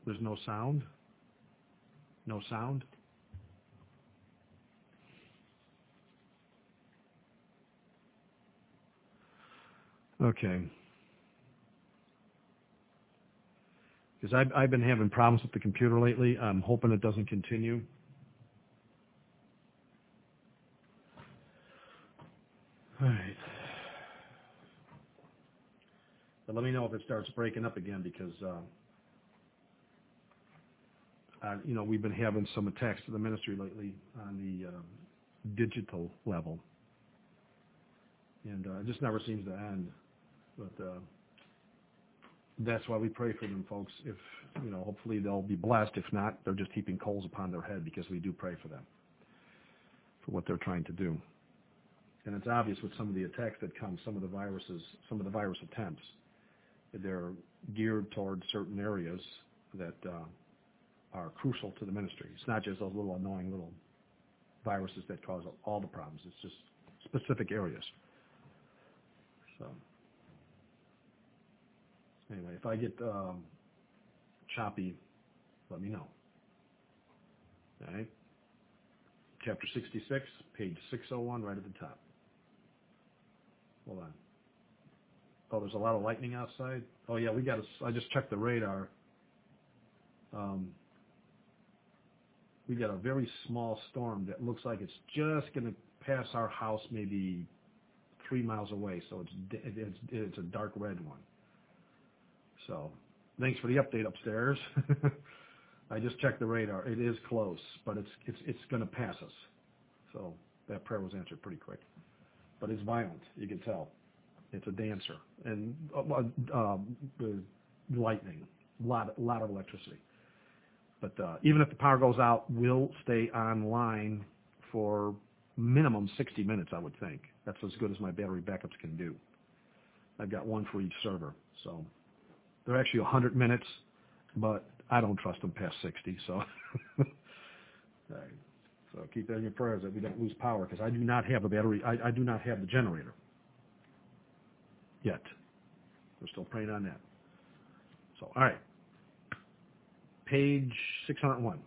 There's no sound? No sound? Okay. Because I've been having problems with the computer lately. I'm hoping it doesn't continue. All right. But let me know if it starts breaking up again because, we've been having some attacks to the ministry lately on the digital level. And it just never seems to end. But that's why we pray for them, folks. If, hopefully they'll be blessed. If not, they're just heaping coals upon their head because we do pray for them, for what they're trying to do. And it's obvious with some of the attacks that come, some of the virus attempts, they're geared towards certain areas that are crucial to the ministry. It's not just those little annoying little viruses that cause all the problems. It's just specific areas. So, anyway, if I get choppy, let me know. All right? Chapter 66, page 601, right at the top. Hold on. Oh, there's a lot of lightning outside? Oh, yeah, I just checked the radar. We got a very small storm that looks like it's just going to pass our house maybe 3 miles away, so it's a dark red one. So, thanks for the update upstairs. I just checked the radar. It is close, but it's going to pass us. So that prayer was answered pretty quick. But it's violent, you can tell. It's a dancer. And lightning, a lot of electricity. But even if the power goes out, we'll stay online for minimum 60 minutes, I would think. That's as good as my battery backups can do. I've got one for each server. So they're actually 100 minutes, but I don't trust them past 60. So, right. So keep that in your prayers that we don't lose power, because I do not have a battery. I do not have the generator yet. We're still praying on that. So, all right. Page 601.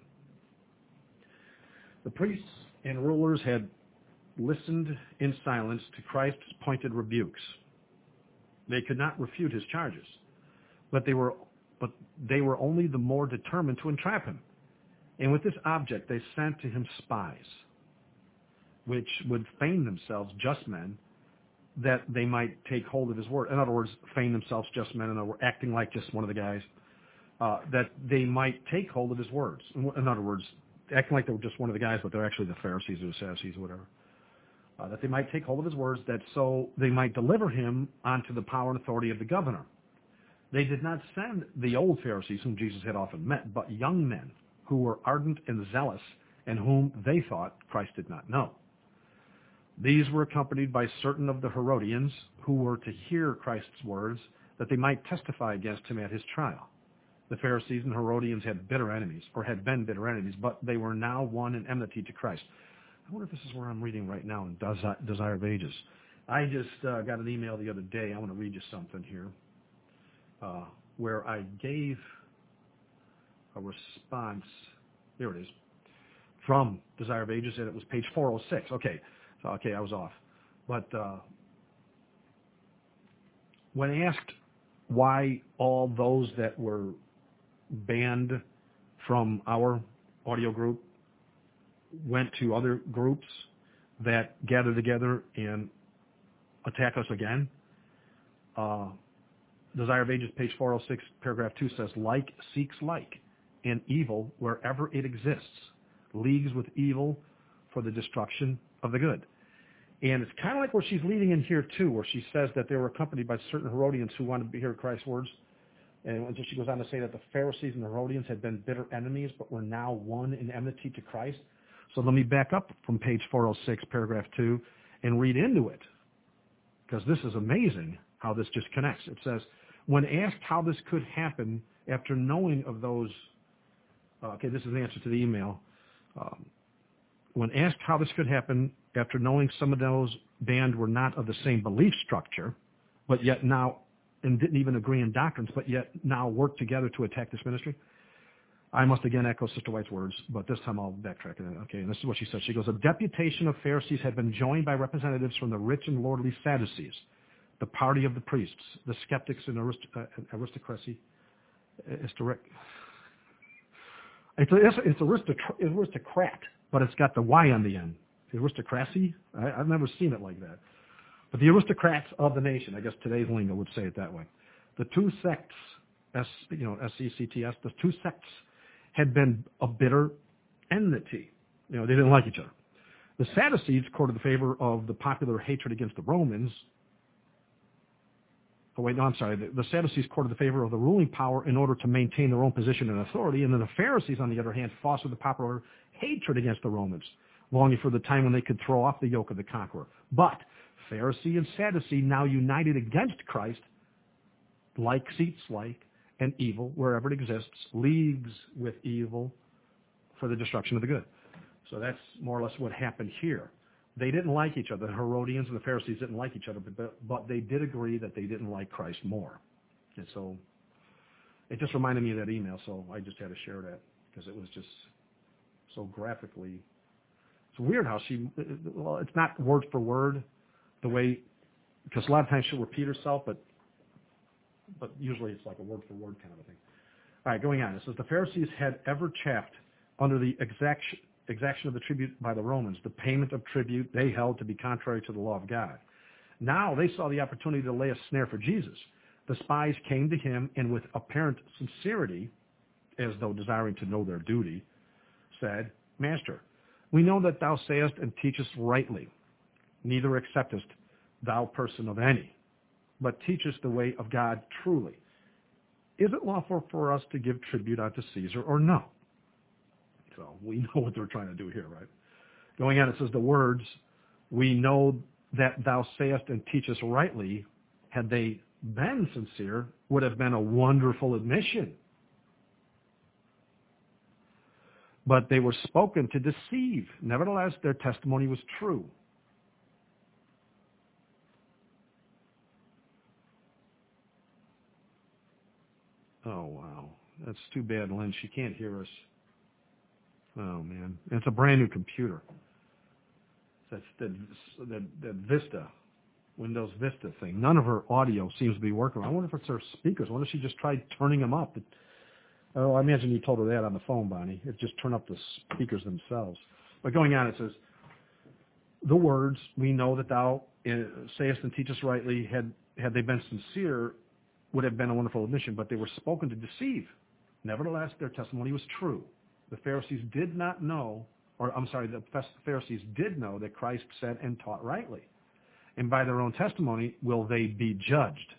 The priests and rulers had listened in silence to Christ's pointed rebukes. They could not refute his charges, but they were only the more determined to entrap him. And with this object, they sent to him spies, which would feign themselves just men, that they might take hold of his word. In other words, feign themselves just men, and were acting like just one of the guys, that they might take hold of his words. In other words, acting like they were just one of the guys, but they're actually the Pharisees or the Sadducees or whatever. That they might take hold of his words, that so they might deliver him onto the power and authority of the governor. They did not send the old Pharisees, whom Jesus had often met, but young men who were ardent and zealous, and whom they thought Christ did not know. These were accompanied by certain of the Herodians, who were to hear Christ's words, that they might testify against him at his trial. The Pharisees and Herodians had bitter enemies, or had been bitter enemies, but they were now one in enmity to Christ. I wonder if this is where I'm reading right now in Desire of Ages. I just got an email the other day. I want to read you something here, where I gave a response. Here it is, from Desire of Ages, and it was page 406. Okay, I was off. But when asked why all those that were banned from our audio group went to other groups that gather together and attack us again, Desire of Ages, page 406, paragraph 2 says, like seeks like, and evil wherever it exists, leagues with evil for the destruction of the good. And it's kind of like where she's leading in here, too, where she says that they were accompanied by certain Herodians who wanted to hear Christ's words. And so she goes on to say that the Pharisees and the Herodians had been bitter enemies, but were now one in enmity to Christ. So let me back up from page 406, paragraph 2, and read into it, because this is amazing how this just connects. It says, when asked how this could happen after knowing of those, this is the answer to the email. When asked how this could happen after knowing some of those banned were not of the same belief structure, but yet now, and didn't even agree in doctrines, but yet now work together to attack this ministry, I must again echo Sister White's words, but this time I'll backtrack. Okay, and this is what she said. She goes, a deputation of Pharisees had been joined by representatives from the rich and lordly Sadducees, the party of the priests, the skeptics and aristocracy. It's aristocrat, but it's got the Y on the end. The aristocracy? I've never seen it like that. But the aristocrats of the nation, I guess today's lingo would say it that way. The two sects, S-E-C-T-S, the two sects had been a bitter enmity. They didn't like each other. The Sadducees courted the favor of the popular hatred against the Romans. The Sadducees courted the favor of the ruling power in order to maintain their own position and authority, and then the Pharisees, on the other hand, fostered the popular hatred against the Romans, longing for the time when they could throw off the yoke of the conqueror. But Pharisee and Sadducee, now united against Christ, like seats like, and evil, wherever it exists, leagues with evil for the destruction of the good. So that's more or less what happened here. They didn't like each other. The Herodians and the Pharisees didn't like each other, but they did agree that they didn't like Christ more. And so it just reminded me of that email, so I just had to share that because it was just so graphically. It's weird how it's not word for word the way, because a lot of times she'll repeat herself, but usually it's like a word for word kind of a thing. All right, going on. It says, the Pharisees had ever chafed under the exaction of the tribute by the Romans, the payment of tribute they held to be contrary to the law of God. Now they saw the opportunity to lay a snare for Jesus. The spies came to him and with apparent sincerity, as though desiring to know their duty, said, Master, we know that thou sayest and teachest rightly, neither acceptest thou person of any, but teachest the way of God truly. Is it lawful for us to give tribute unto Caesar or no? So we know what they're trying to do here, right? Going on, it says the words, we know that thou sayest and teachest rightly, had they been sincere, would have been a wonderful admission. But they were spoken to deceive. Nevertheless, their testimony was true. Oh, wow. That's too bad, Lynn. She can't hear us. Oh, man. And it's a brand new computer. That's the Vista, Windows Vista thing. None of her audio seems to be working. I wonder if it's her speakers. I wonder if she just tried turning them up. I imagine you told her that on the phone, Bonnie. It just turned up the speakers themselves. But going on, it says, the words, we know that thou sayest and teachest rightly, had they been sincere, would have been a wonderful admission, but they were spoken to deceive. Nevertheless, their testimony was true. The Pharisees did not know, the Pharisees did know that Christ said and taught rightly. And by their own testimony will they be judged.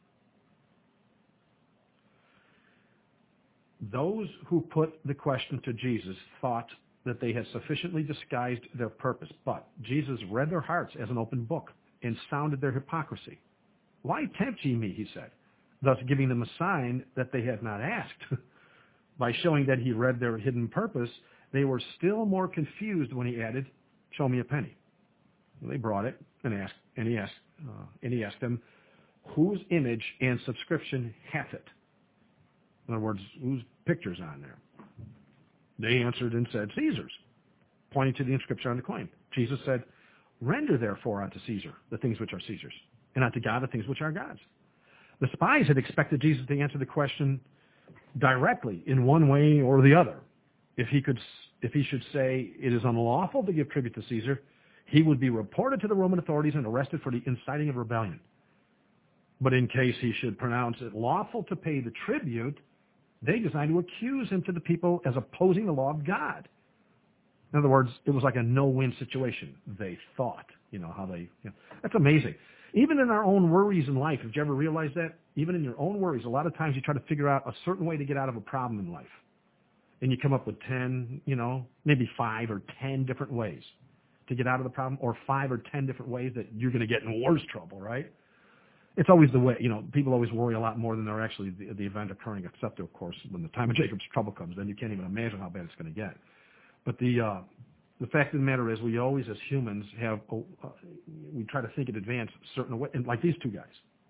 Those who put the question to Jesus thought that they had sufficiently disguised their purpose, but Jesus read their hearts as an open book and sounded their hypocrisy. Why tempt ye me, he said, thus giving them a sign that they had not asked. By showing that he read their hidden purpose, they were still more confused when he added, show me a penny. They brought it and he asked them, whose image and subscription hath it? In other words, whose picture's on there? They answered and said, Caesar's, pointing to the inscription on the coin. Jesus said, render therefore unto Caesar the things which are Caesar's, and unto God the things which are God's. The spies had expected Jesus to answer the question directly in one way or the other. If he should say it is unlawful to give tribute to Caesar, he would be reported to the Roman authorities and arrested for the inciting of rebellion. But in case he should pronounce it lawful to pay the tribute, they designed to accuse him to the people as opposing the law of God. In other words, it was like a no-win situation, they thought. That's amazing. Even in our own worries in life, have you ever realized that? Even in your own worries, a lot of times you try to figure out a certain way to get out of a problem in life. And you come up with 10, maybe 5 or 10 different ways to get out of the problem, or 5 or 10 different ways that you're going to get in worse trouble, right? It's always the way, people always worry a lot more than they're actually the event occurring, except, of course, when the time of Jacob's trouble comes, then you can't even imagine how bad it's going to get. But the fact of the matter is we always, as humans, we try to think in advance certain ways, like these two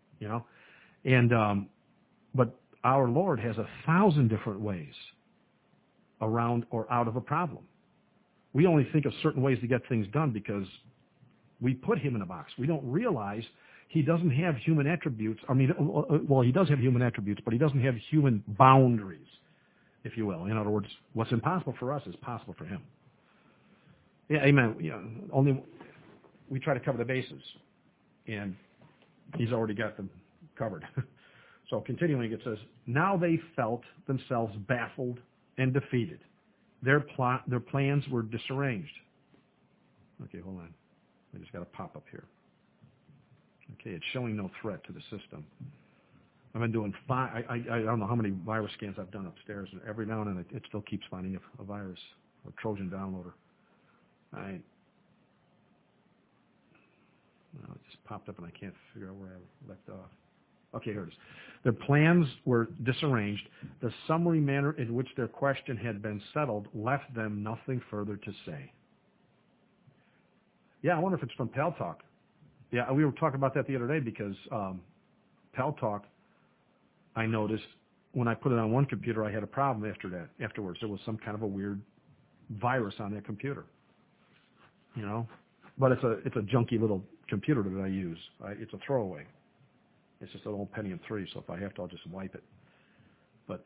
guys, but our Lord has 1,000 different ways around or out of a problem. We only think of certain ways to get things done because we put him in a box. We don't realize he doesn't have human attributes. I mean, well, he does have human attributes, but he doesn't have human boundaries, if you will. In other words, what's impossible for us is possible for him. Yeah, amen. Yeah, only we try to cover the bases, and he's already got them covered. So continuing, it says, now they felt themselves baffled and defeated. Their plans were disarranged. Okay, hold on. I just got a pop up here. Okay, it's showing no threat to the system. I've been doing I don't know how many virus scans I've done upstairs, and every now and then it still keeps finding a virus, a Trojan downloader. It just popped up and I can't figure out where I left off. Okay, here it is. Their plans were disarranged. The summary manner in which their question had been settled left them nothing further to say. Yeah, I wonder if it's from Pal Talk. Yeah, we were talking about that the other day because Pal Talk, I noticed when I put it on one computer, I had a problem afterwards. There was some kind of a weird virus on that computer. You know? But it's a junky little computer that I use. It's a throwaway. It's just an old Pentium 3, so if I have to, I'll just wipe it. But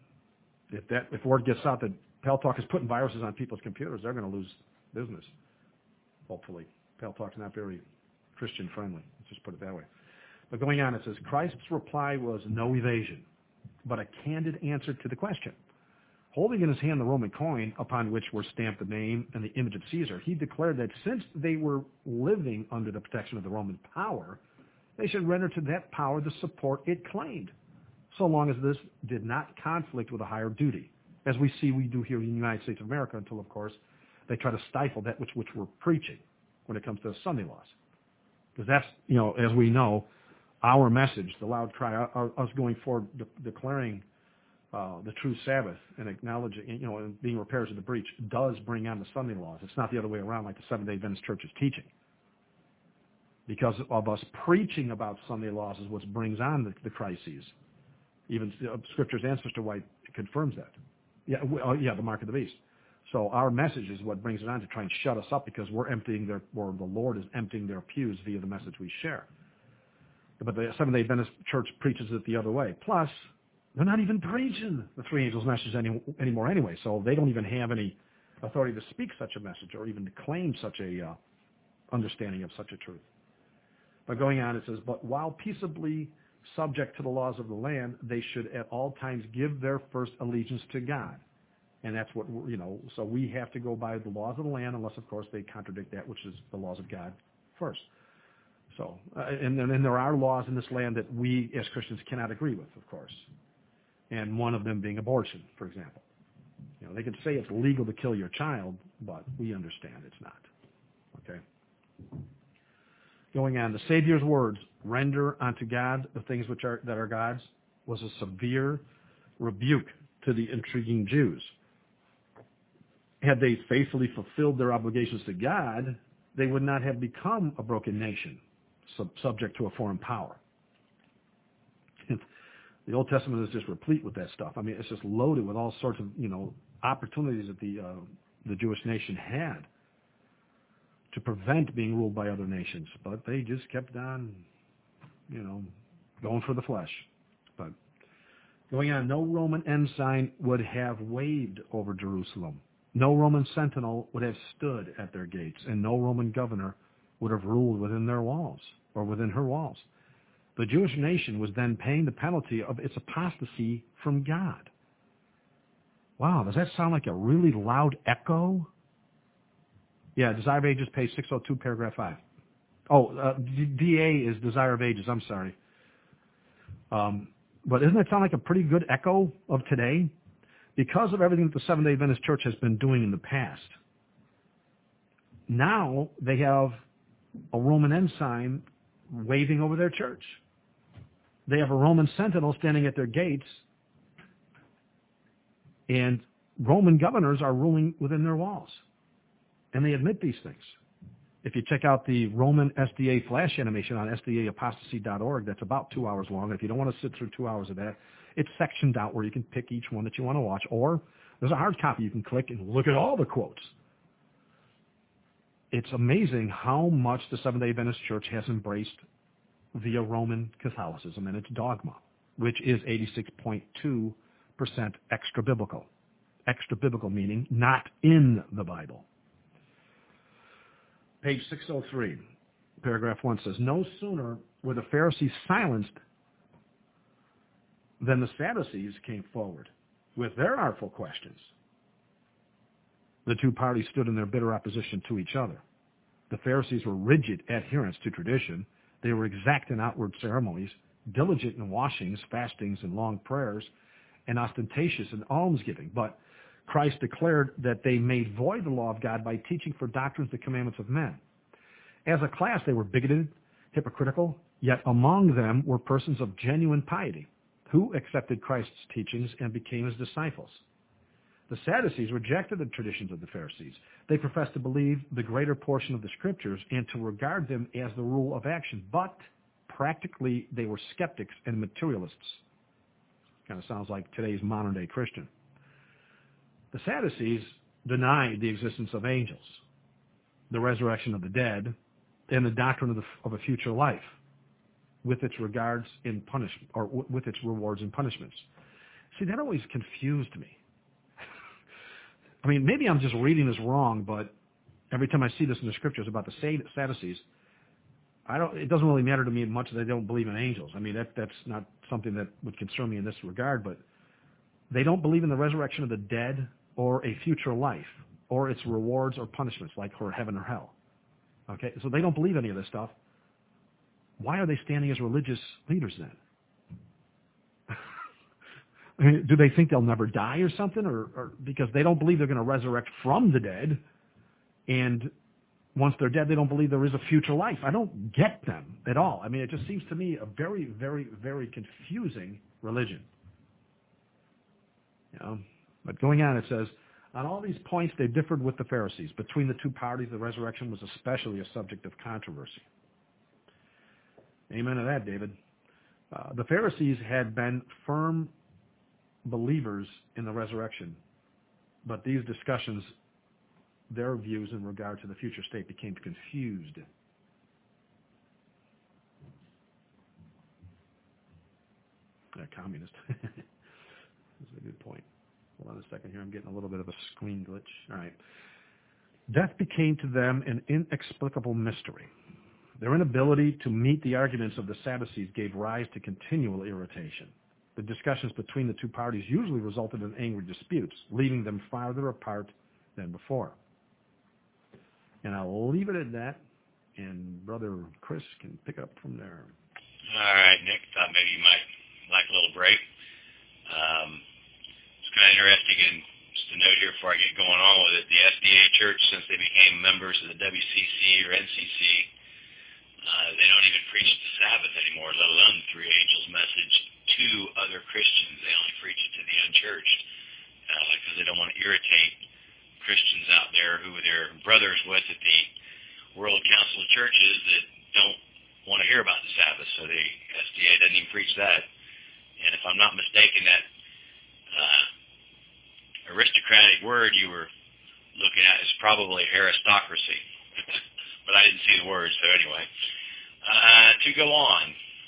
if word gets out that Pal Talk is putting viruses on people's computers, they're going to lose business, hopefully. Pal Talk's not very Christian friendly. Let's just put it that way. But going on, it says, Christ's reply was no evasion, but a candid answer to the question. Holding in his hand the Roman coin upon which were stamped the name and the image of Caesar, he declared that since they were living under the protection of the Roman power, they should render to that power the support it claimed, so long as this did not conflict with a higher duty, as we see we do here in the United States of America until, of course, they try to stifle that which we're preaching when it comes to Sunday laws. Because that's, as we know, our message, the loud cry, us going forward declaring the true Sabbath and acknowledging, and being repairers of the breach does bring on the Sunday laws. It's not the other way around like the Seventh-day Adventist Church is teaching. Because of us preaching about Sunday laws is what brings on the crises. Even Scripture's answers to why it confirms that. Yeah, the mark of the beast. So our message is what brings it on to try and shut us up because we're emptying the Lord is emptying their pews via the message we share. But the Seventh-day Adventist Church preaches it the other way. Plus, they're not even preaching the three angels' message anymore anyway, so they don't even have any authority to speak such a message or even to claim such a understanding of such a truth. But going on, it says, but while peaceably subject to the laws of the land, they should at all times give their first allegiance to God. And that's what, so we have to go by the laws of the land unless, of course, they contradict that, which is the laws of God first. So, and then there are laws in this land that we as Christians cannot agree with, of course. And one of them being abortion, for example. They can say it's legal to kill your child, but we understand it's not. Okay? Going on, the Savior's words, render unto God the things that are God's, was a severe rebuke to the intriguing Jews. Had they faithfully fulfilled their obligations to God, they would not have become a broken nation, subject to a foreign power. The Old Testament is just replete with that stuff. I mean, it's just loaded with all sorts of, opportunities that the Jewish nation had to prevent being ruled by other nations. But they just kept on, going for the flesh. But going on, no Roman ensign would have waved over Jerusalem. No Roman sentinel would have stood at their gates, and no Roman governor would have ruled within their walls or within her walls. The Jewish nation was then paying the penalty of its apostasy from God. Wow, does that sound like a really loud echo? Yeah, Desire of Ages, page 602, paragraph 5. Oh, DA is Desire of Ages, I'm sorry. But doesn't it sound like a pretty good echo of today? Because of everything that the Seventh-day Adventist Church has been doing in the past, now they have a Roman ensign waving over their church. They have a Roman sentinel standing at their gates, and Roman governors are ruling within their walls. And they admit these things. If you check out the Roman SDA flash animation on sdaapostasy.org, that's about 2 hours long. If you don't want to sit through 2 hours of that, it's sectioned out where you can pick each one that you want to watch. Or there's a hard copy you can click and look at all the quotes. It's amazing how much the Seventh-day Adventist Church has embraced via Roman Catholicism and its dogma, which is 86.2% extra-biblical. Extra-biblical meaning not in the Bible. Page 603, paragraph 1 says, no sooner were the Pharisees silenced than the Sadducees came forward with their artful questions. The two parties stood in their bitter opposition to each other. The Pharisees were rigid adherents to tradition. They were exact in outward ceremonies, diligent in washings, fastings, and long prayers, and ostentatious in almsgiving. But Christ declared that they made void the law of God by teaching for doctrines the commandments of men. As a class, they were bigoted, hypocritical, yet among them were persons of genuine piety who accepted Christ's teachings and became his disciples. The Sadducees rejected the traditions of the Pharisees. They professed to believe the greater portion of the Scriptures and to regard them as the rule of action, but practically they were skeptics and materialists. Kind of sounds like today's modern-day Christian. The Sadducees denied the existence of angels, the resurrection of the dead, and the doctrine of a future life, with its regards in punishment, or with its rewards and punishments. See, that always confused me. I mean, maybe I'm just reading this wrong, but every time I see this in the Scriptures about the Sadducees, it doesn't really matter to me much that they don't believe in angels. I mean, that's not something that would concern me in this regard, but they don't believe in the resurrection of the dead or a future life or its rewards or punishments like for heaven or hell. Okay, so they don't believe any of this stuff. Why are they standing as religious leaders then? I mean, do they think they'll never die or something? Or because they don't believe they're going to resurrect from the dead, and once they're dead, they don't believe there is a future life. I don't get them at all. I mean, it just seems to me a very, very, very confusing religion. You know? But going on, it says, on all these points, they differed with the Pharisees. Between the two parties, the resurrection was especially a subject of controversy. Amen to that, David. The Pharisees had been firm believers in the resurrection, but these discussions, their views in regard to the future state became confused. Communist. That's a good point. Hold on a second here. I'm getting a little bit of a screen glitch. All right. Death became to them an inexplicable mystery. Their inability to meet the arguments of the Sadducees gave rise to continual irritation. The discussions between the two parties usually resulted in angry disputes, leaving them farther apart than before. And I'll leave it at that, and Brother Chris can pick up from there. All right, Nick. Thought maybe you might like a little break. It's kind of interesting, and just a note here before I get going on with it, the SDA Church, since they became members of the WCC or NCC, they don't even preach the Sabbath anymore, let alone the three angels message to other Christians. They only preach it to the unchurched because they don't want to irritate Christians out there who they're brothers with at the World Council of Churches that don't want to hear about the Sabbath, so the SDA doesn't even preach that. And if I'm not mistaken, that aristocratic word you were looking at is probably aristocracy. But I didn't see the word, so anyway. To go on.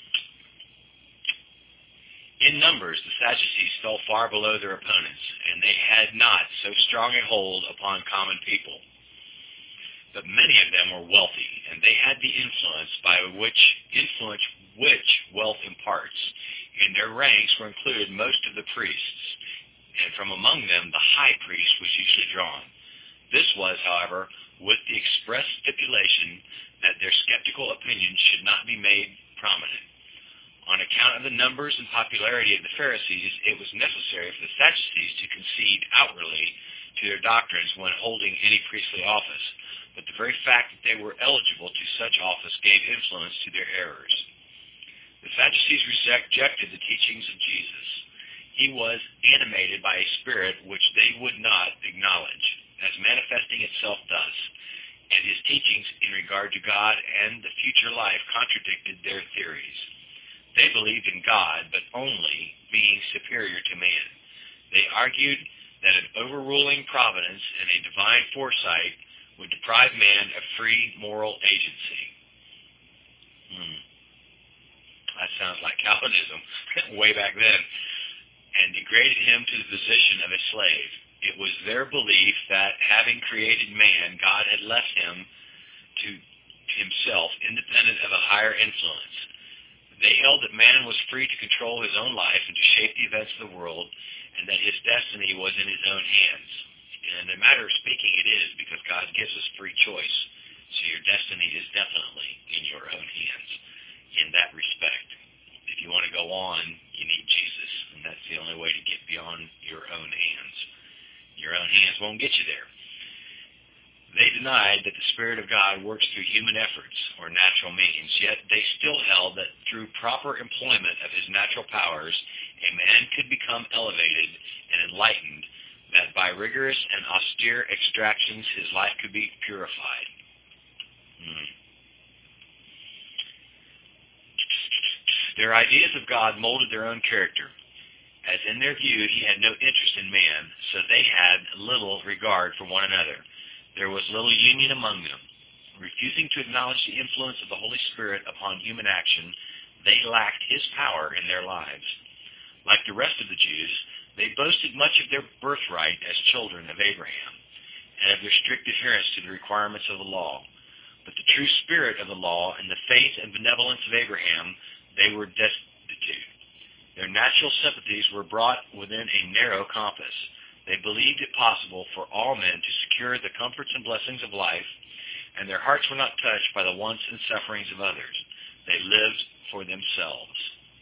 In numbers, the Sadducees fell far below their opponents, and they had not so strong a hold upon common people. But many of them were wealthy, and they had the influence which wealth imparts. In their ranks were included most of the priests, and from among them the high priest was usually drawn. This was, however, with the express stipulation that their skeptical opinions should not be made prominent. On account of the numbers and popularity of the Pharisees, it was necessary for the Sadducees to concede outwardly to their doctrines when holding any priestly office, but the very fact that they were eligible to such office gave influence to their errors. The Sadducees rejected the teachings of Jesus. He was animated by a spirit which they would not acknowledge, as manifesting itself thus. and his teachings in regard to God and the future life contradicted their theories. They believed in God, but only being superior to man. They argued that an overruling providence and a divine foresight would deprive man of free moral agency. That sounds like Calvinism way back then, and degraded him to the position of a slave. It was their belief that, having created man, God had left him to himself, independent of a higher influence. They held that man was free to control his own life and to shape the events of the world, and that his destiny was in his own hands. And in a matter of speaking, it is, because God gives us free choice. So your destiny is definitely in your own hands in that respect. If you want to go on, you need Jesus, and that's the only way to get beyond your own hands. Your own hands won't get you there. They denied that the Spirit of God works through human efforts or natural means, yet they still held that through proper employment of his natural powers, a man could become elevated and enlightened, that by rigorous and austere extractions his life could be purified. Their ideas of God molded their own character, as in their view he had no interest in man, so they had little regard for one another. There was little union among them. Refusing to acknowledge the influence of the Holy Spirit upon human action, they lacked his power in their lives. Like the rest of the Jews, they boasted much of their birthright as children of Abraham, and of their strict adherence to the requirements of the law. But the true spirit of the law and the faith and benevolence of Abraham they were destitute. Their natural sympathies were brought within a narrow compass. They believed it possible for all men to secure the comforts and blessings of life, and their hearts were not touched by the wants and sufferings of others. They lived for themselves.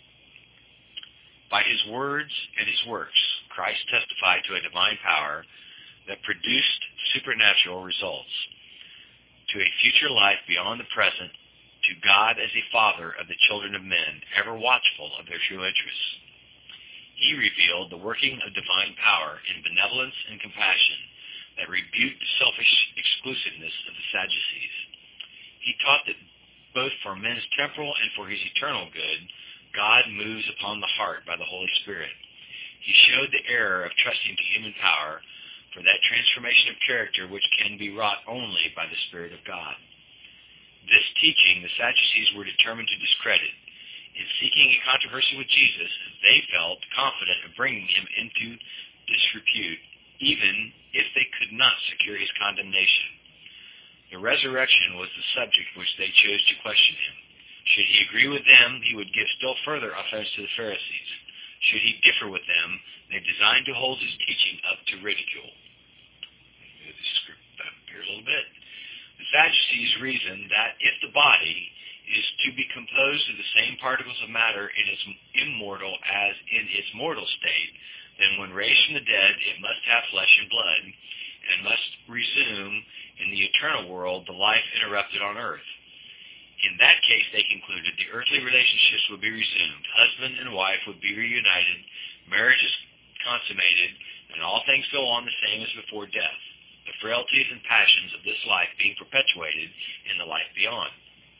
By his words and his works, Christ testified to a divine power that produced supernatural results, to a future life beyond the present, to God as a father of the children of men, ever watchful of their true interests. He revealed the working of divine power in benevolence and compassion that rebuked the selfish exclusiveness of the Sadducees. He taught that both for men's temporal and for his eternal good, God moves upon the heart by the Holy Spirit. He showed the error of trusting to human power for that transformation of character which can be wrought only by the Spirit of God. This teaching the Sadducees were determined to discredit. In seeking a controversy with Jesus, they felt confident of bringing him into disrepute, even if they could not secure his condemnation. The resurrection was the subject which they chose to question him. Should he agree with them, he would give still further offense to the Pharisees. Should he differ with them, they designed to hold his teaching up to ridicule. Move the script up here a little bit. The Sadducees reasoned that if the body is to be composed of the same particles of matter in its immortal as in its mortal state, then when raised from the dead, it must have flesh and blood, and must resume in the eternal world the life interrupted on earth. In that case, they concluded, the earthly relationships would be resumed, husband and wife would be reunited, marriage is consummated, and all things go on the same as before death, the frailties and passions of this life being perpetuated in the life beyond.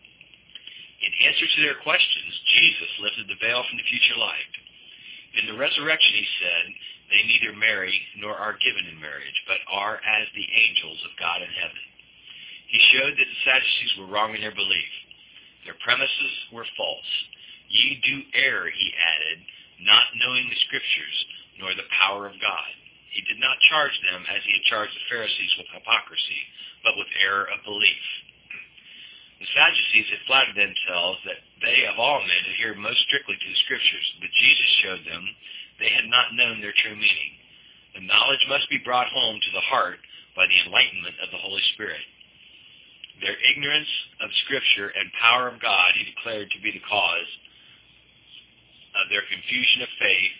In answer to their questions, Jesus lifted the veil from the future life. In the resurrection, he said, they neither marry nor are given in marriage, but are as the angels of God in heaven. He showed that the Sadducees were wrong in their belief. Their premises were false. Ye do err, he added, not knowing the Scriptures, nor the power of God. He did not charge them as he had charged the Pharisees with hypocrisy, but with error of belief. The Sadducees had flattered themselves that they of all men adhered most strictly to the Scriptures, but Jesus showed them they had not known their true meaning. The knowledge must be brought home to the heart by the enlightenment of the Holy Spirit. Their ignorance of Scripture and power of God he declared to be the cause of their confusion of faith.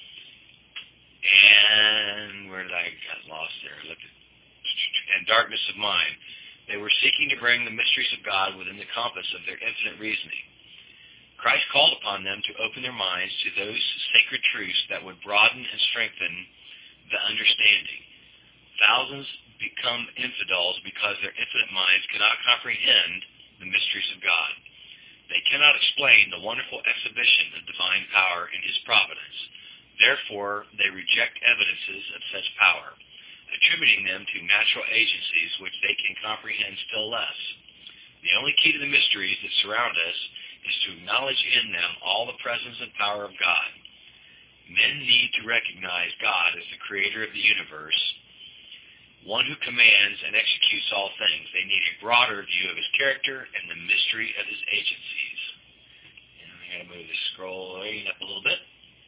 And where did I get lost there? And darkness of mind. They were seeking to bring the mysteries of God within the compass of their infinite reasoning. Christ called upon them to open their minds to those sacred truths that would broaden and strengthen the understanding. Thousands become infidels because their infinite minds cannot comprehend the mysteries of God. They cannot explain the wonderful exhibition of divine power in his providence. Therefore, they reject evidences of such power, attributing them to natural agencies which they can comprehend still less. The only key to the mysteries that surround us is to acknowledge in them all the presence and power of God. Men need to recognize God as the creator of the universe, one who commands and executes all things. They need a broader view of his character and the mystery of his agencies. And I'm going to move the scrolling up a little bit.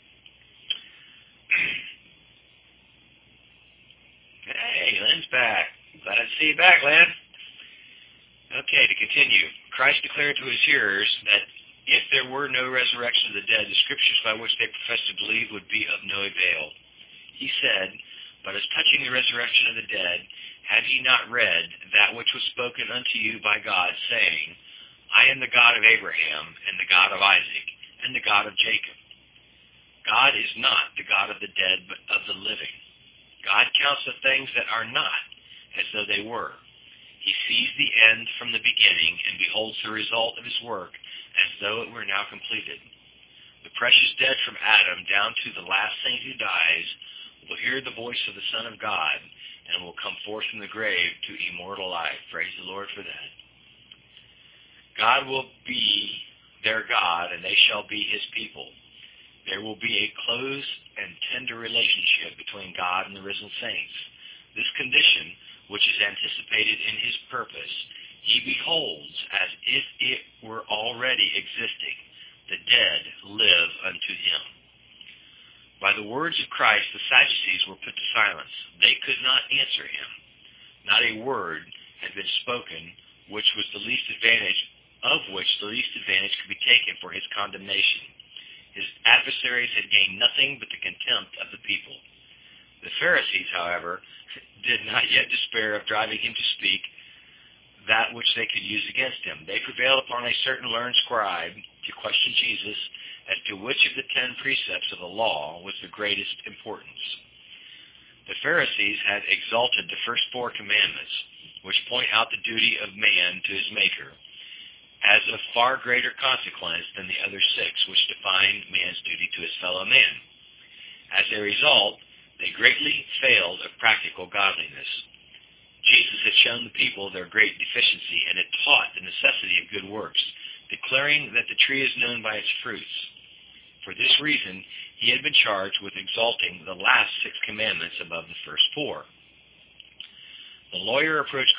Hey, Lynn's back. Glad to see you back, Lynn. Okay, to continue. Christ declared to his hearers that if there were no resurrection of the dead, the scriptures by which they professed to believe would be of no avail. He said, "But as touching the resurrection of the dead, have ye not read that which was spoken unto you by God, saying, I am the God of Abraham, and the God of Isaac, and the God of Jacob? God is not the God of the dead, but of the living. God counts the things that are not as though they were. He sees the end from the beginning and beholds the result of his work as though it were now completed. The precious dead from Adam down to the last saint who dies will hear the voice of the Son of God and will come forth from the grave to immortal life." Praise the Lord for that. God will be their God, and they shall be his people. There will be a close and tender relationship between God and the risen saints. This condition, which is anticipated in his purpose, he beholds as if it were already existing. The dead live unto him. By the words of Christ, the Sadducees were put to silence. They could not answer him. Not a word had been spoken of which the least advantage could be taken for his condemnation. His adversaries had gained nothing but the contempt of the people. The Pharisees, however, did not yet despair of driving him to speak that which they could use against him. They prevailed upon a certain learned scribe to question Jesus as to which of the 10 precepts of the law was the greatest importance. The Pharisees had exalted the first 4 commandments, which point out the duty of man to his Maker, as of far greater consequence than the other 6, which define man's duty to his fellow man. As a result, they greatly failed of practical godliness. Jesus had shown the people their great deficiency and had taught the necessity of good works, declaring that the tree is known by its fruits. For this reason, he had been charged with exalting the last 6 commandments above the first 4. The lawyer approached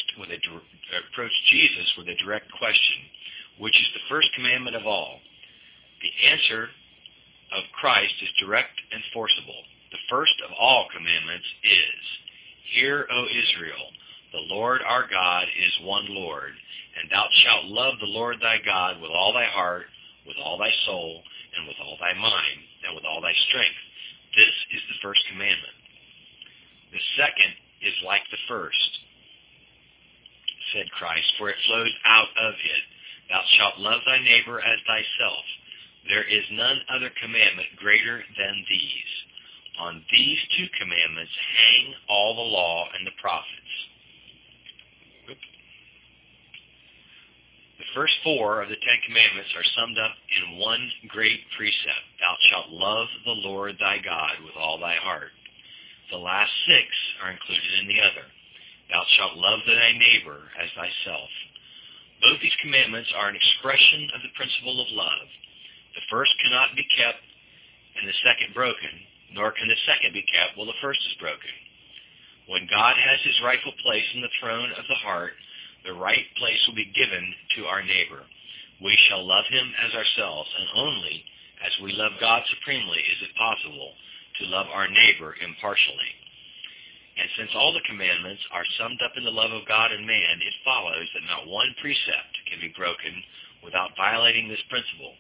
Jesus with a direct question, which is the first commandment of all. The answer of Christ is direct and forcible. The first of all commandments is, "Hear, O Israel, the Lord our God is one Lord, and thou shalt love the Lord thy God with all thy heart, with all thy soul, and with all thy mind, and with all thy strength. This is the first commandment. The second is like the first," said Christ, "for it flows out of it. Thou shalt love thy neighbor as thyself. There is none other commandment greater than these. On these 2 commandments hang all the law and the prophets." The first 4 of the 10 commandments are summed up in one great precept: "Thou shalt love the Lord thy God with all thy heart." The last 6 are included in the other: "Thou shalt love thy neighbor as thyself." Both these commandments are an expression of the principle of love. The first cannot be kept and the second broken, nor can the second be kept while the first is broken. When God has his rightful place in the throne of the heart, the right place will be given to our neighbor. We shall love him as ourselves, and only as we love God supremely is it possible to love our neighbor impartially. And since all the commandments are summed up in the love of God and man, it follows that not one precept can be broken without violating this principle.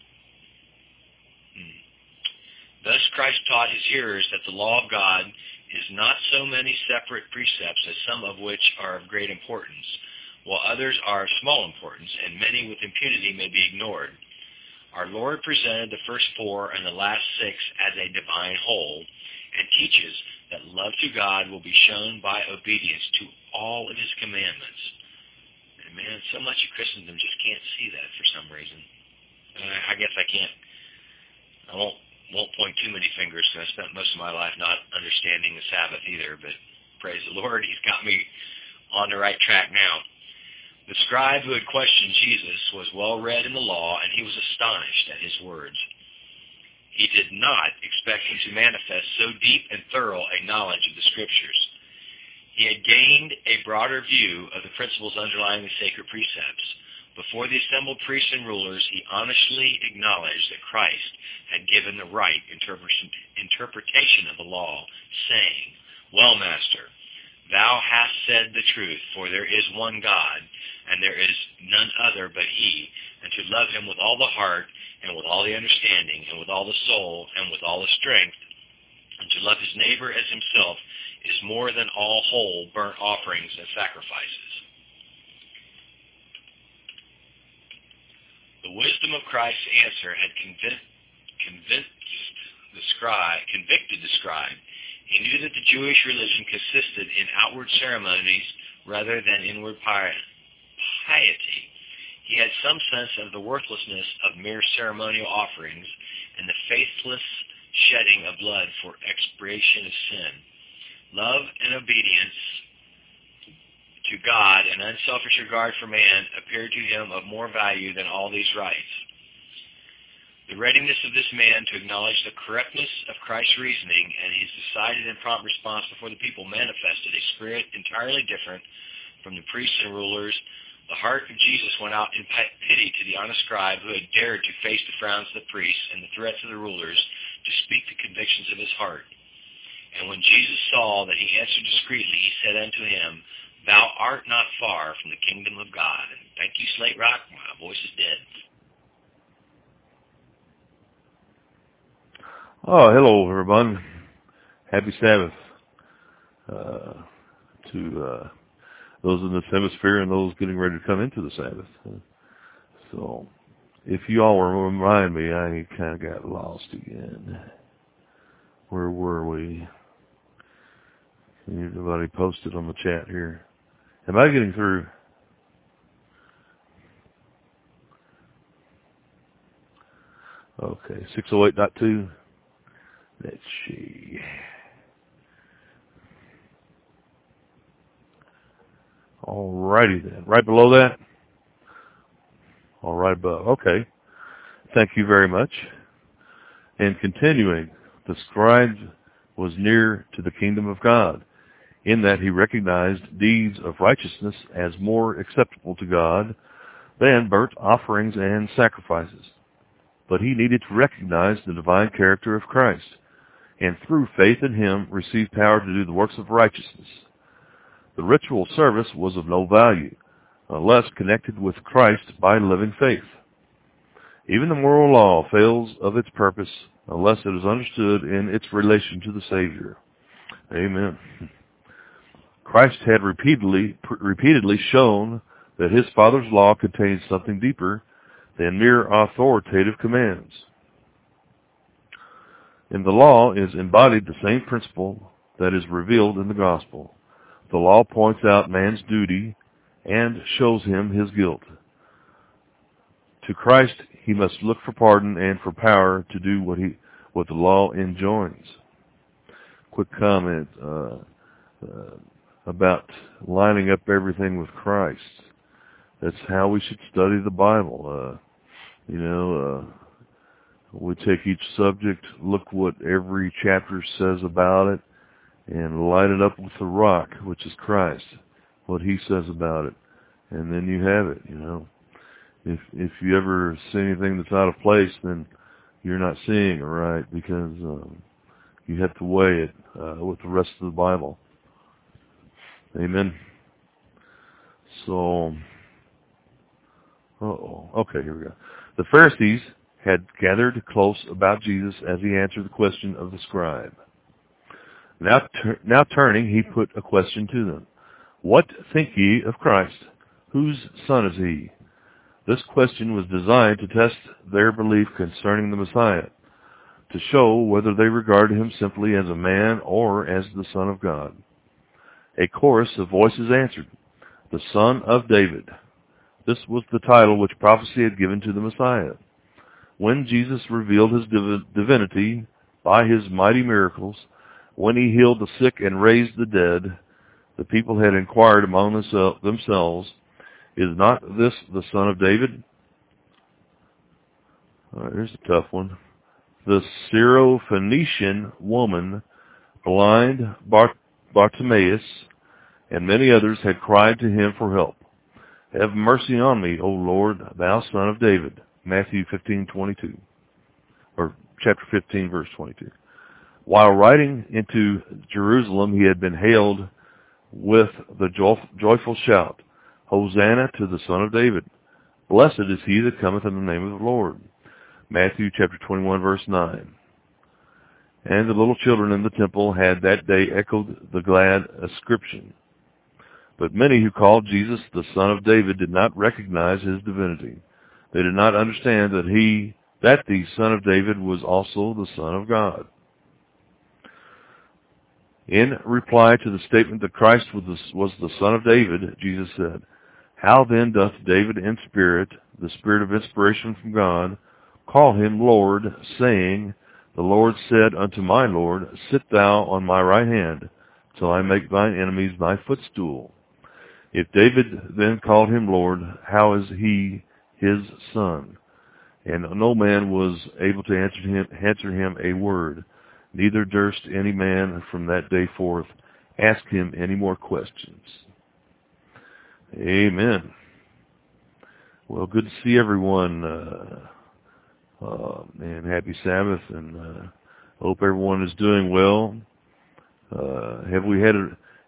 Thus Christ taught his hearers that the law of God is not so many separate precepts, as some of which are of great importance, while others are of small importance, and many with impunity may be ignored. Our Lord presented the first 4 and the last 6 as a divine whole, and teaches that love to God will be shown by obedience to all of his commandments. And man, so much of Christendom just can't see that for some reason. I guess I won't point too many fingers, because I spent most of my life not understanding the Sabbath either, but praise the Lord, he's got me on the right track now. The scribe who had questioned Jesus was well read in the law, and he was astonished at his words. He did not expect him to manifest so deep and thorough a knowledge of the Scriptures. He had gained a broader view of the principles underlying the sacred precepts. Before the assembled priests and rulers, he honestly acknowledged that Christ had given the right interpretation of the law, saying, "Well, Master, thou hast said the truth, for there is one God, and there is none other but he, and to love him with all the heart, and with all the understanding, and with all the soul, and with all the strength, and to love his neighbor as himself, is more than all whole burnt offerings and sacrifices." The wisdom of Christ's answer had convicted the scribe. He knew that the Jewish religion consisted in outward ceremonies rather than inward piety. He had some sense of the worthlessness of mere ceremonial offerings and the faithless shedding of blood for expiation of sin. Love and obedience to God and unselfish regard for man appeared to him of more value than all these rites. The readiness of this man to acknowledge the correctness of Christ's reasoning and his decided and prompt response before the people manifested a spirit entirely different from the priests and rulers. The heart of Jesus went out in pity to the honest scribe who had dared to face the frowns of the priests and the threats of the rulers to speak the convictions of his heart. And when Jesus saw that he answered discreetly, he said unto him, "Thou art not far from the kingdom of God." And thank you, Slate Rock. My voice is dead. Oh, hello, everyone. Happy Sabbath to those in this hemisphere and those getting ready to come into the Sabbath. So, if you all will remind me, I kind of got lost again. Where were we? Anybody posted on the chat here? Am I getting through? Okay, 608.2. Let's see. All righty then. Right below that? All right above. Okay. Thank you very much. And continuing, the scribe was near to the kingdom of God, in that he recognized deeds of righteousness as more acceptable to God than burnt offerings and sacrifices. But he needed to recognize the divine character of Christ, and through faith in him receive power to do the works of righteousness. The ritual service was of no value unless connected with Christ by living faith. Even the moral law fails of its purpose unless it is understood in its relation to the Savior. Amen. Christ had repeatedly shown that his Father's law contains something deeper than mere authoritative commands. In the law is embodied the same principle that is revealed in the gospel. The law points out man's duty and shows him his guilt. To Christ, he must look for pardon and for power to do what the law enjoins. Quick comment about lining up everything with Christ. That's how we should study the Bible. We take each subject, look what every chapter says about it, and line it up with the rock, which is Christ, what he says about it. And then you have it, If you ever see anything that's out of place, then you're not seeing it right, because you have to weigh it with the rest of the Bible. Amen. So, okay, here we go. The Pharisees had gathered close about Jesus as he answered the question of the scribe. Now turning, he put a question to them. What think ye of Christ? Whose son is he? This question was designed to test their belief concerning the Messiah. to show whether they regarded him simply as a man or as the Son of God. A chorus of voices answered, "The Son of David." This was the title which prophecy had given to the Messiah. When Jesus revealed his divinity by his mighty miracles, when he healed the sick and raised the dead, the people had inquired among themselves, "Is not this the Son of David?" Here's a tough one. The Syrophoenician woman, blind Bartimaeus, and many others had cried to him for help. "Have mercy on me, O Lord, thou Son of David." Matthew 15:22, or chapter 15, verse 22. While riding into Jerusalem, he had been hailed with the joyful shout, "Hosanna to the Son of David. Blessed is he that cometh in the name of the Lord." Matthew chapter 21, verse 9. And the little children in the temple had that day echoed the glad ascription. But many who called Jesus the Son of David did not recognize his divinity. They did not understand that the Son of David was also the Son of God. In reply to the statement that Christ was the Son of David, Jesus said, "How then doth David in spirit, the spirit of inspiration from God, call him Lord, saying, The Lord said unto my Lord, Sit thou on my right hand, till I make thine enemies thy footstool. If David then called him Lord, how is he his son?" And no man was able to answer him a word, neither durst any man from that day forth ask him any more questions. Amen. Well, good to see everyone. And happy Sabbath, and hope everyone is doing well. Have we had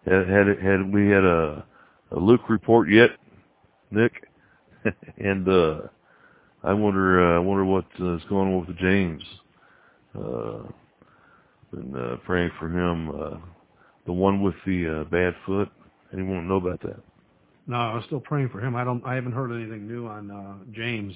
a Luke report yet, Nick? And I wonder what is going on with James. Been praying for him. The one with the bad foot. Anyone know about that? No, I was still praying for him. I haven't heard anything new on James.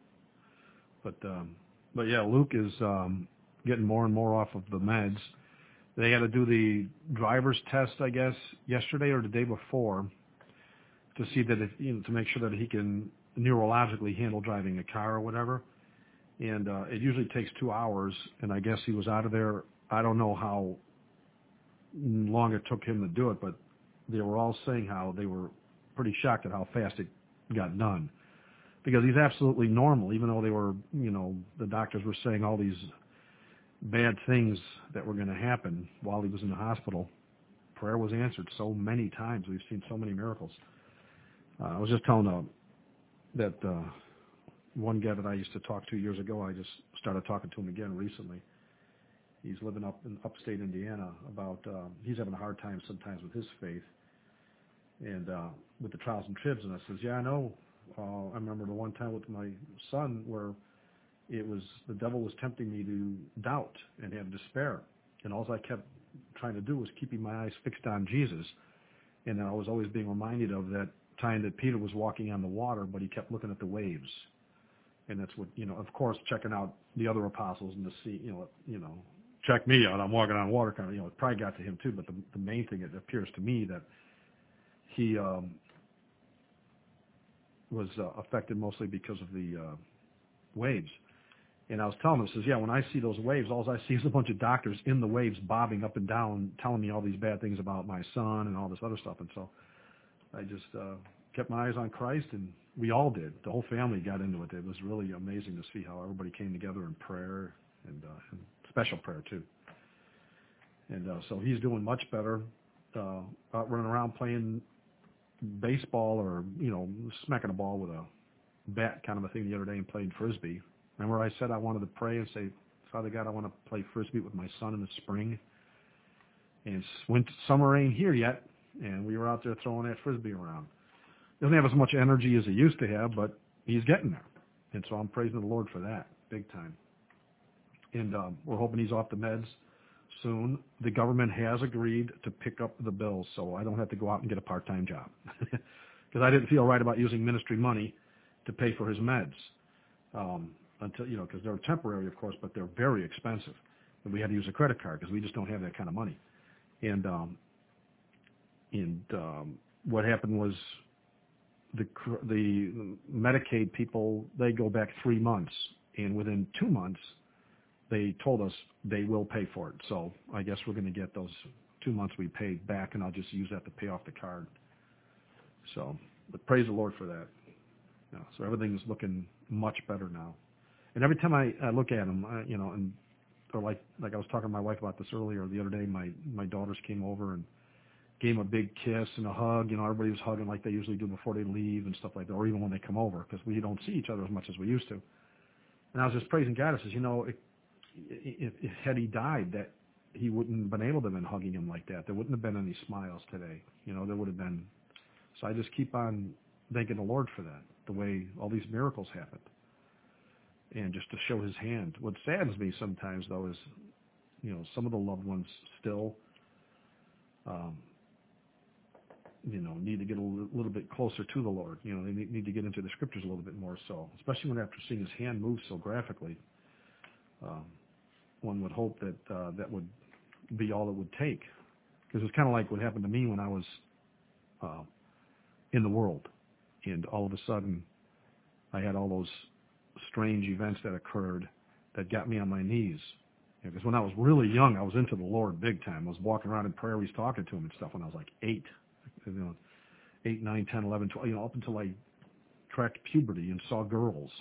But yeah, Luke is getting more and more off of the meds. They had to do the driver's test, I guess, yesterday or the day before, to see that to make sure that he can neurologically handle driving a car or whatever. And it usually takes 2 hours, and I guess he was out of there. I don't know how long it took him to do it, but they were all saying how they were pretty shocked at how fast it got done. Because he's absolutely normal, even though they were, the doctors were saying all these bad things that were going to happen while he was in the hospital. Prayer was answered so many times. We've seen so many miracles. I was just telling that one guy that I used to talk to years ago, I just started talking to him again recently. He's living up in upstate Indiana about, he's having a hard time sometimes with his faith and with the trials and tribs. And I says, yeah, I know. I remember the one time with my son where the devil was tempting me to doubt and have despair. And all I kept trying to do was keeping my eyes fixed on Jesus. And then I was always being reminded of that time that Peter was walking on the water, but he kept looking at the waves. And that's what, of course, checking out the other apostles and to see, check me out, I'm walking on water kind of, it probably got to him too. But the main thing, it appears to me that he was affected mostly because of the waves. And I was telling him, I says, yeah, when I see those waves, all I see is a bunch of doctors in the waves bobbing up and down, telling me all these bad things about my son and all this other stuff. And so I just kept my eyes on Christ, and we all did. The whole family got into it. It was really amazing to see how everybody came together in prayer and special prayer too. And so he's doing much better, out running around playing baseball or, smacking a ball with a bat kind of a thing the other day and playing Frisbee. Remember I said I wanted to pray and say, Father God, I want to play Frisbee with my son in the spring. And summer ain't here yet, and we were out there throwing that Frisbee around. Doesn't have as much energy as he used to have, but he's getting there. And so I'm praising the Lord for that, big time. And we're hoping he's off the meds soon. The government has agreed to pick up the bills, so I don't have to go out and get a part-time job. Because I didn't feel right about using ministry money to pay for his meds. until, because they're temporary, of course, but they're very expensive. And we had to use a credit card because we just don't have that kind of money. And what happened was the Medicaid people, they go back 3 months, and within 2 months, they told us they will pay for it. So I guess we're going to get those 2 months we paid back, and I'll just use that to pay off the card. So, but praise the Lord for that. So everything's looking much better now. And every time I look at them, or like I was talking to my wife about this earlier the other day, my daughters came over and gave them a big kiss and a hug. Everybody was hugging like they usually do before they leave and stuff like that, or even when they come over, because we don't see each other as much as we used to. And I was just praising God. I says, if had he died, that he wouldn't have been able to have been hugging him like that. There wouldn't have been any smiles today. There would have been. So I just keep on thanking the Lord for that, the way all these miracles happened. And just to show his hand. What saddens me sometimes, though, is, some of the loved ones still, need to get a little bit closer to the Lord. They need to get into the scriptures a little bit more so, especially when after seeing his hand move so graphically, one would hope that that would be all it would take. Because it's kind of like what happened to me when I was in the world. And all of a sudden, I had all those strange events that occurred that got me on my knees. Because when I was really young, I was into the Lord big time. I was walking around in prairies talking to him and stuff when I was like 8. 8, 9, 10, 11, 12, up until I tracked puberty and saw girls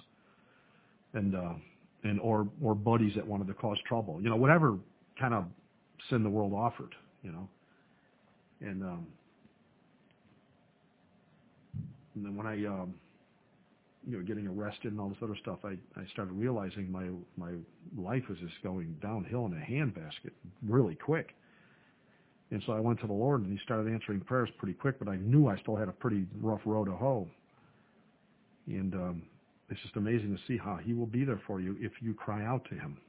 or buddies that wanted to cause trouble. Whatever kind of sin the world offered, And then when I getting arrested and all this other stuff, I started realizing my life was just going downhill in a handbasket really quick. And so I went to the Lord, and he started answering prayers pretty quick, but I knew I still had a pretty rough road to hoe. And it's just amazing to see how he will be there for you if you cry out to him.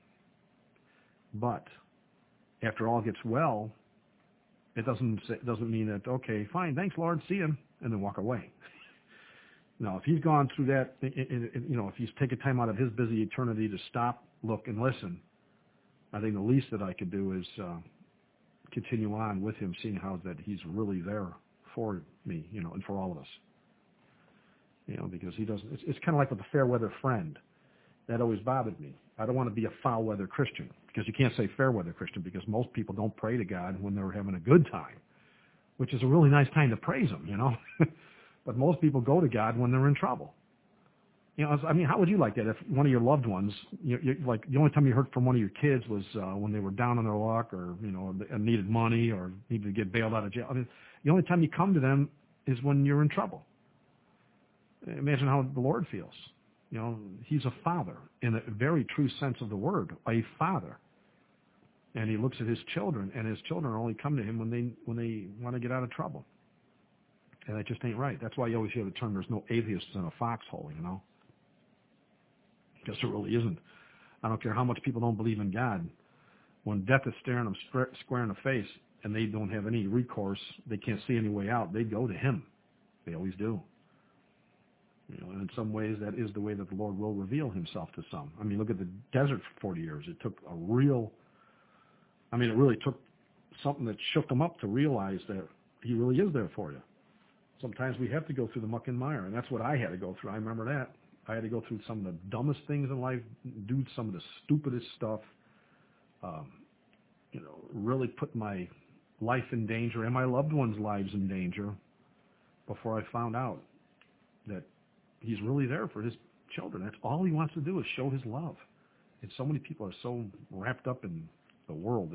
But after all gets well, it doesn't mean that, okay, fine, thanks, Lord, see him, and then walk away. Now, if he's gone through that, if he's taken time out of his busy eternity to stop, look, and listen, I think the least that I could do is continue on with him, seeing how that he's really there for me, and for all of us. Because he doesn't, it's kind of like with a fair weather friend. That always bothered me. I don't want to be a foul weather Christian, because you can't say fair weather Christian, because most people don't pray to God when they're having a good time, which is a really nice time to praise him, But most people go to God when they're in trouble. How would you like that if one of your loved ones, like the only time you heard from one of your kids was when they were down on their luck, or needed money, or needed to get bailed out of jail? The only time you come to them is when you're in trouble. Imagine how the Lord feels. He's a father in a very true sense of the word, a father. And he looks at his children, and his children only come to him when they want to get out of trouble. And that just ain't right. That's why you always hear the term, there's no atheists in a foxhole, Because there really isn't. I don't care how much people don't believe in God. When death is staring them square in the face and they don't have any recourse, they can't see any way out, they go to him. They always do. And in some ways, that is the way that the Lord will reveal himself to some. Look at the desert for 40 years. It took it really took something that shook them up to realize that he really is there for you. Sometimes we have to go through the muck and mire, and that's what I had to go through. I remember that. I had to go through some of the dumbest things in life, do some of the stupidest stuff, really put my life in danger and my loved ones' lives in danger before I found out that he's really there for his children. That's all he wants to do is show his love. And so many people are so wrapped up in the world.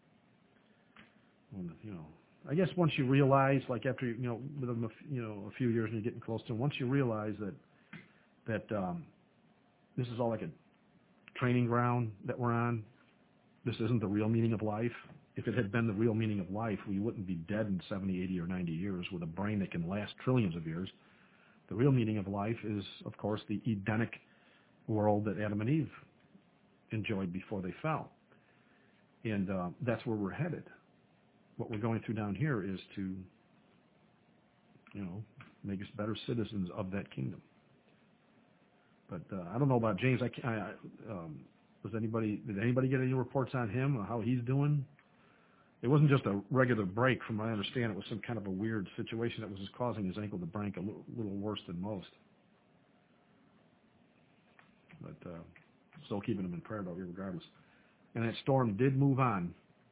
I guess once you realize, like after, within a few years and you're getting close to him, once you realize that this is all like a training ground that we're on, this isn't the real meaning of life. If it had been the real meaning of life, we wouldn't be dead in 70, 80, or 90 years with a brain that can last trillions of years. The real meaning of life is, of course, the Edenic world that Adam and Eve enjoyed before they fell. And that's where we're headed. What we're going through down here is to, make us better citizens of that kingdom. But I don't know about James. Did anybody get any reports on him or how he's doing? It wasn't just a regular break, from what I understand. It was some kind of a weird situation that was just causing his ankle to break a little worse than most. But still keeping him in prayer, though, regardless. And that storm did move on.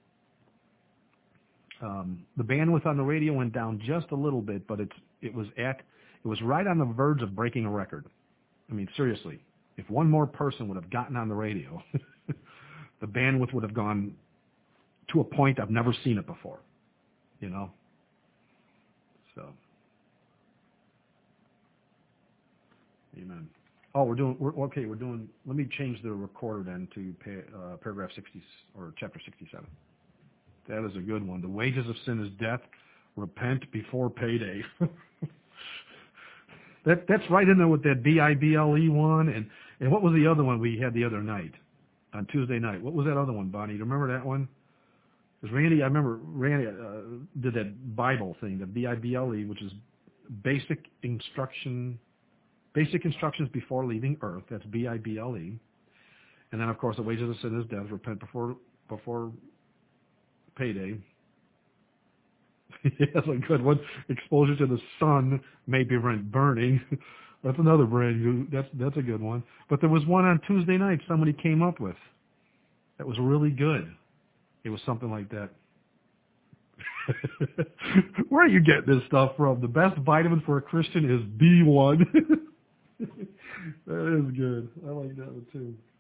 The bandwidth on the radio went down just a little bit, but it was right on the verge of breaking a record. I mean, seriously, if one more person would have gotten on the radio, the bandwidth would have gone to a point I've never seen it before, you know? So, amen. Oh, we're doing, let me change the recorder then to paragraph 60, or chapter 67. That is a good one. The wages of sin is death. Repent before payday. That's right in there with that BIBLE one. And what was the other one we had the other night, on Tuesday night? What was that other one, Bonnie? Do you remember that one? Because I remember Randy did that Bible thing, the BIBLE, which is basic instructions before leaving earth. That's BIBLE. And then, of course, the wages of sin is death. Repent before payday. That's a good one. Exposure to the sun may prevent burning. That's another brand new. That's a good one. But there was one on Tuesday night somebody came up with that was really good. It was something like that. Where are you getting this stuff from? The best vitamin for a Christian is B1. That is good. I like that one too.